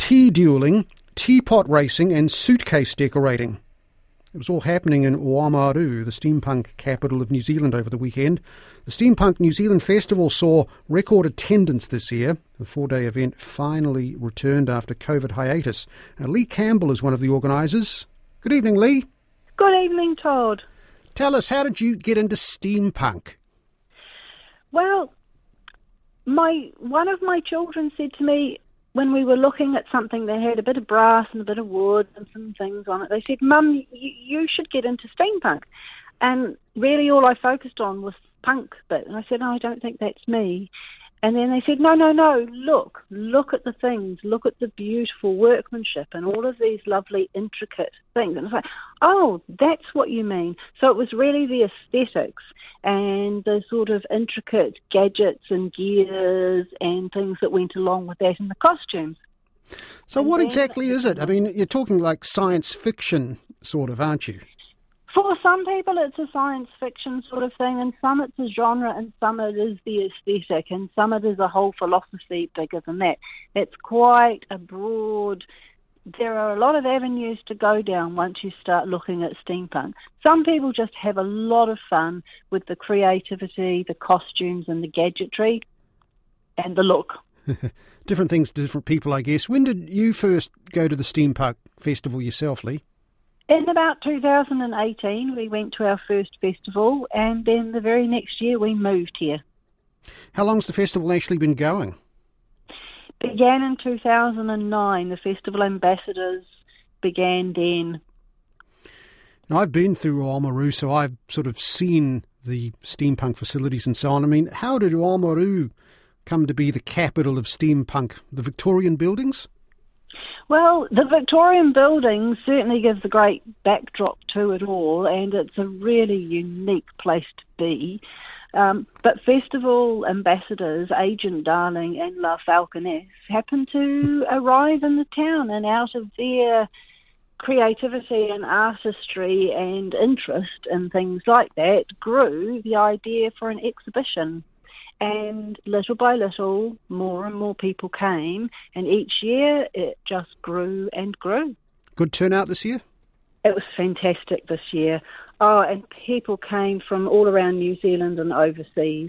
tea duelling, teapot racing and suitcase decorating. It was all happening in Oamaru, the steampunk capital of New Zealand, over the weekend. The Steampunk New Zealand Festival saw record attendance this year. The 4-day event finally returned after COVID hiatus. Lee Campbell is one of the organisers. Good evening, Lee. Good evening, Todd. Tell us, how did you get into steampunk? Well, one of my children said to me, when we were looking at something that had a bit of brass and a bit of wood and some things on it, they said, Mum, you should get into steampunk. And really all I focused on was punk bit. And I said, no, I don't think that's me. And then they said, no, look at the things, look at the beautiful workmanship and all of these lovely intricate things. And I was like, oh, that's what you mean. So it was really the aesthetics and the sort of intricate gadgets and gears and things that went along with that and the costumes. So what exactly is it? I mean, you're talking like science fiction sort of, aren't you? For some people it's a science fiction sort of thing, and some it's a genre, and some it is the aesthetic, and some it is a whole philosophy bigger than that. It's quite a broad... There are a lot of avenues to go down once you start looking at steampunk. Some people just have a lot of fun with the creativity, the costumes and the gadgetry and the look. Different things to different people, I guess. When did you first go to the Steampunk Festival yourself, Lee? In about 2018, we went to our first festival, and then the very next year we moved here. How long's the festival actually been going? Began in 2009. The festival ambassadors began then. Now, I've been through Oamaru, so I've sort of seen the steampunk facilities and so on. I mean, how did Oamaru come to be the capital of steampunk? The Victorian buildings? Well, the Victorian buildings certainly gives a great backdrop to it all, and it's a really unique place to be. But festival ambassadors, Agent Darling and La Falconess, happened to arrive in the town, and out of their creativity and artistry and interest in things like that grew the idea for an exhibition. And little by little, more and more people came, and each year it just grew and grew. Good turnout this year? It was fantastic this year. Oh, and people came from all around New Zealand and overseas.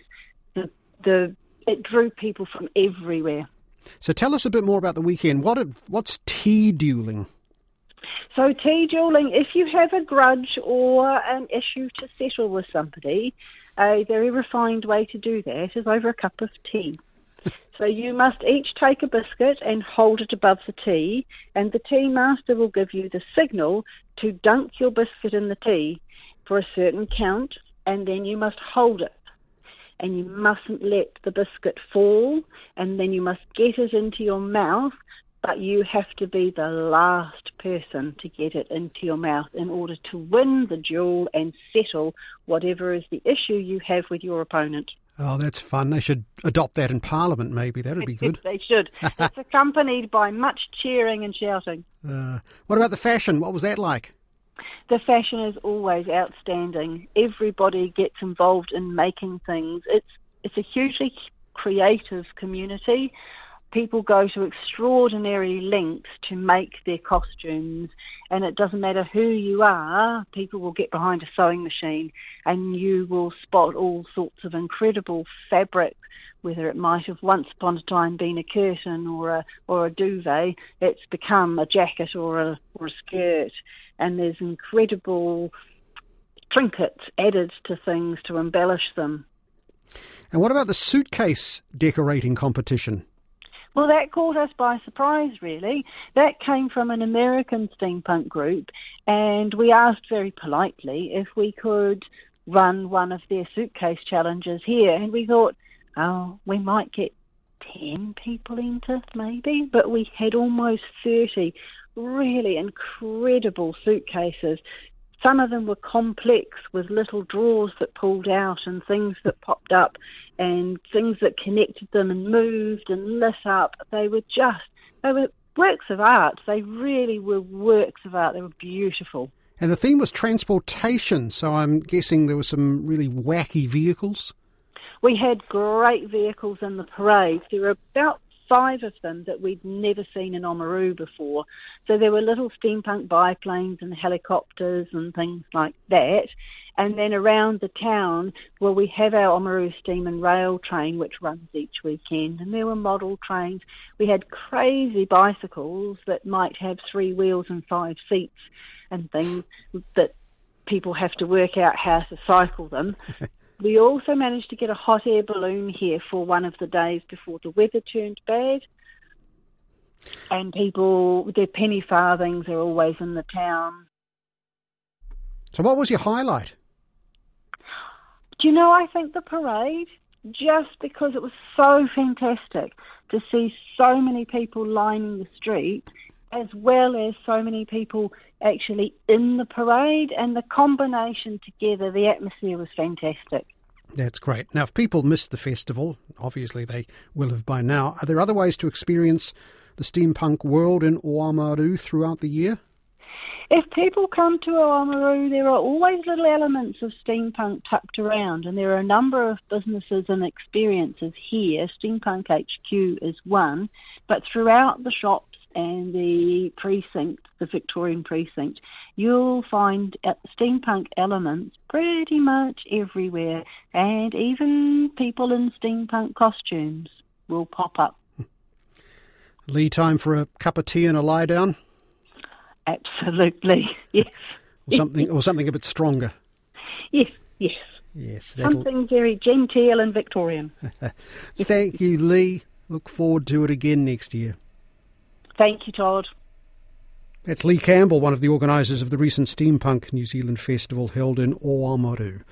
It drew people from everywhere. So tell us a bit more about the weekend. What's tea duelling? So tea duelling, if you have a grudge or an issue to settle with somebody, a very refined way to do that is over a cup of tea. So you must each take a biscuit and hold it above the tea, and the tea master will give you the signal to dunk your biscuit in the tea for a certain count, and then you must hold it. And you mustn't let the biscuit fall, and then you must get it into your mouth, but you have to be the last person to get it into your mouth in order to win the duel and settle whatever is the issue you have with your opponent. Oh, that's fun. They should adopt that in Parliament, maybe. That would be good. They should. It's accompanied by much cheering and shouting. What about the fashion? What was that like? The fashion is always outstanding. Everybody gets involved in making things. It's a hugely creative community. People go to extraordinary lengths to make their costumes, and it doesn't matter who you are, people will get behind a sewing machine and you will spot all sorts of incredible fabric, whether it might have once upon a time been a curtain or a duvet. It's become a jacket or a skirt, and there's incredible trinkets added to things to embellish them. And what about the suitcase decorating competition? Well, that caught us by surprise, really. That came from an American steampunk group, and we asked very politely if we could run one of their suitcase challenges here, and we thought, oh, we might get 10 people into maybe, but we had almost 30 really incredible suitcases. Some of them were complex with little drawers that pulled out and things that popped up and things that connected them and moved and lit up. They were works of art. They really were works of art. They were beautiful. And the theme was transportation, so I'm guessing there were some really wacky vehicles? We had great vehicles in the parade. There were about 5 of them that we'd never seen in Oamaru before. So there were little steampunk biplanes and helicopters and things like that. And then around the town, well, we have our Oamaru Steam and Rail train, which runs each weekend. And there were model trains. We had crazy bicycles that might have 3 wheels and 5 seats and things that people have to work out how to cycle them. We also managed to get a hot air balloon here for one of the days before the weather turned bad. And people, their penny farthings are always in the town. So what was your highlight? Do you know, I think the parade, just because it was so fantastic to see so many people lining the street, as well as so many people actually in the parade, and the combination together, the atmosphere was fantastic. That's great. Now, if people missed the festival, obviously they will have by now, are there other ways to experience the steampunk world in Oamaru throughout the year? If people come to Oamaru, there are always little elements of steampunk tucked around, and there are a number of businesses and experiences here. Steampunk HQ is one, but throughout the shops and the precinct, the Victorian precinct, you'll find steampunk elements pretty much everywhere, and even people in steampunk costumes will pop up. Lee, time for a cup of tea and a lie down? Absolutely, yes. Or something a bit stronger. Yes. Yes. Something very genteel and Victorian. Thank you, Lee. Look forward to it again next year. Thank you, Todd. That's Lee Campbell, one of the organisers of the recent Steampunk New Zealand Festival held in Oamaru.